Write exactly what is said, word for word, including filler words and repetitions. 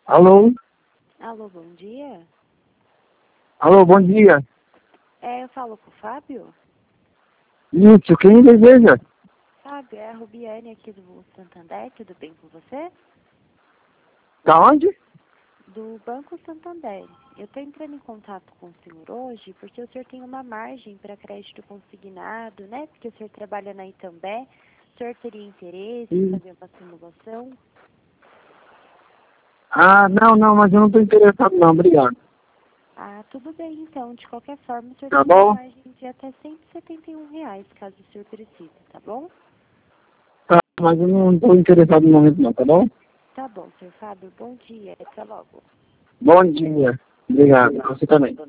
Alô? Alô, bom dia. Alô, bom dia. É, eu falo com o Fábio? Isso, quem deseja? Fábio, é a Rubiane aqui do Santander, tudo bem com você? Da onde? Do Banco Santander. Eu estou entrando em contato com o senhor hoje porque o senhor tem uma margem para crédito consignado, né? Porque o senhor trabalha na Itambé. O senhor teria interesse em Sim. fazer uma simulação? Ah, não, não, mas eu não estou interessado não, obrigado. Ah, tudo bem então. De qualquer forma, o senhor Tá tem uma bom? margem de até cento e setenta e um reais, caso o senhor precise, tá bom? Tá, mas eu não estou interessado no momento não, tá bom? Tá bom, senhor Fábio. Bom dia. Até logo. Bom dia. Obrigado. Você também.